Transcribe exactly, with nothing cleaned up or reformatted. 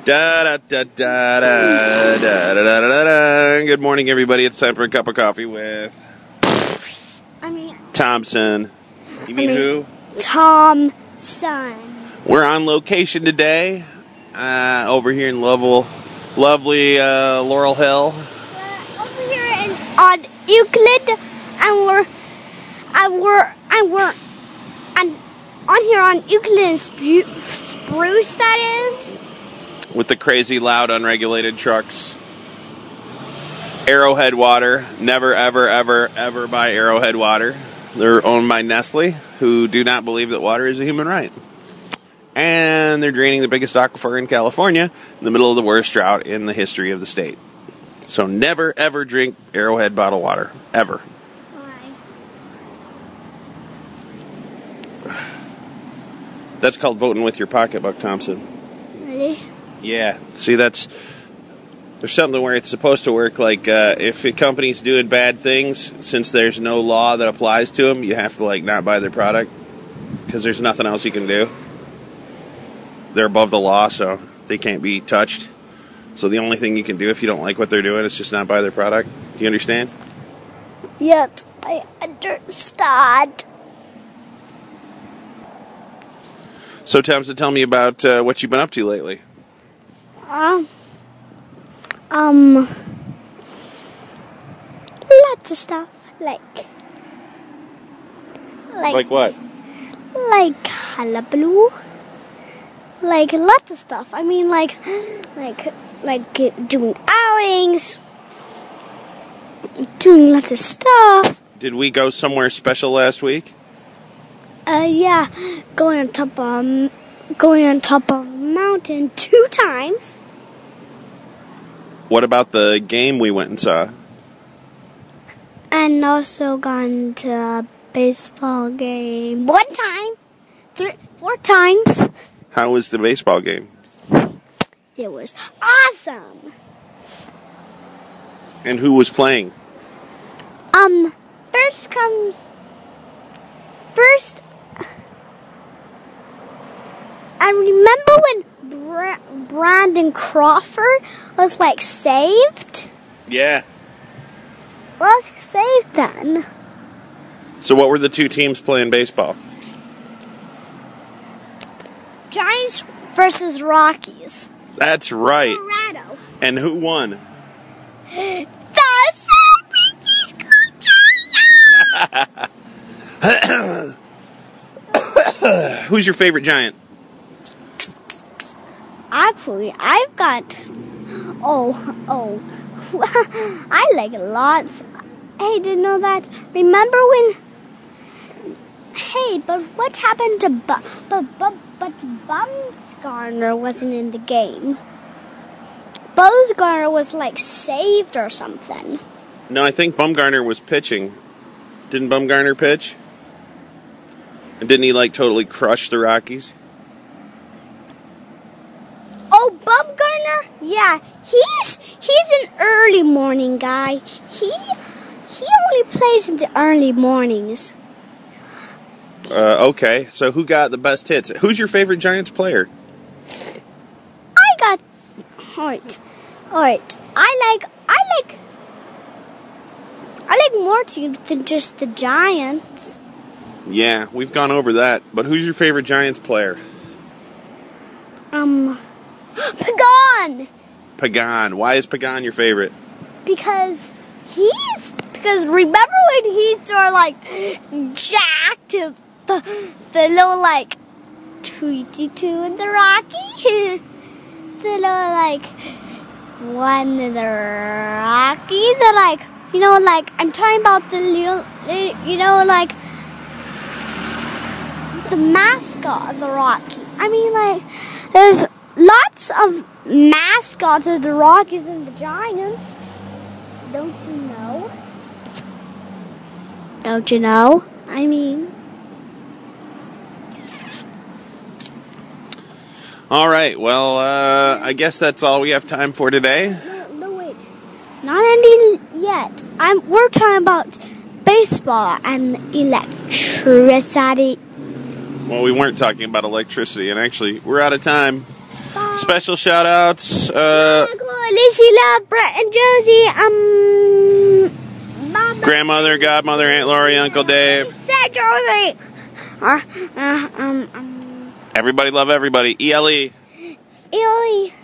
Da da da da da da da da da da. Good morning, everybody. It's time for a cup of coffee with I mean Thompson. You mean, I mean who? Thompson. We're on location today, uh, over here in Lovell, lovely uh, Laurel Hill. We're over here in on Euclid, and we're and we're and we're and on here on Euclid and Spru- Spruce. That is. With the crazy, loud, unregulated trucks. Arrowhead Water. Never, ever, ever, ever buy Arrowhead Water. They're owned by Nestle, who do not believe that water is a human right. And they're draining the biggest aquifer in California in the middle of the worst drought in the history of the state. So never, ever drink Arrowhead bottled water. Ever. Why? That's called voting with your pocketbook, Thompson. Really? Yeah, see, that's, there's something where it's supposed to work, like, uh, if a company's doing bad things, since there's no law that applies to them, you have to, like, not buy their product, because there's nothing else you can do. They're above the law, so they can't be touched. So the only thing you can do if you don't like what they're doing is just not buy their product. Do you understand? Yes, I understand. So, Thompson, tell me about uh, what you've been up to lately. Um, um, lots of stuff, like, like, Like what? like hullabaloo, like lots of stuff. I mean, like, like, like doing outings, doing lots of stuff. Did we go somewhere special last week? Uh, yeah, going on top of, um, going on top of a mountain two times. What about the game we went and saw? And also gone to a baseball game one time, three, four times. How was the baseball game? It was awesome. And who was playing? Um, first comes, first, I remember when Bra- Brandon Crawford was like saved. Yeah. Was saved then. So what were the two teams playing baseball? Giants versus Rockies. That's right. Colorado. And who won? The San Francisco Giants. Who's your favorite Giant? Actually, I've got. Oh, oh. I like lots. Hey, didn't know that. Remember when. Hey, but what happened to. Bu- but, but, but Bumgarner wasn't in the game. Bumgarner was like saved or something. No, I think Bumgarner was pitching. Didn't Bumgarner pitch? And didn't he like totally crush the Rockies? Oh, Bumgarner? Yeah, he's he's an early morning guy. He he only plays in the early mornings. Uh, okay, so who got the best hits? Who's your favorite Giants player? I got alright, alright. I like I like I like more teams than just the Giants. Yeah, we've gone over that. But who's your favorite Giants player? Um, Pagan. Pagan. Why is Pagan your favorite? Because he's because remember when he sort of like jacked his the the little like Tweety two in the Rocky, the little like one in the Rocky, the like you know like I'm talking about the little you know like the mascot of the Rocky. I mean like there's lots of mascots of the Rockies and the Giants. Don't you know? Don't you know? I mean. All right, well, uh, I guess that's all we have time for today. No, no, wait. Not ending yet. I'm. We're talking about baseball and electricity. Well, we weren't talking about electricity, and actually, we're out of time. Bye. Special shout outs. Uh, Lizzie, Love, Brett, and Josie. Um, Mama, grandmother, godmother, Aunt Lori, Uncle Dave. Sad Josie. Uh, uh, um, um. Everybody love everybody. E L E. E L E.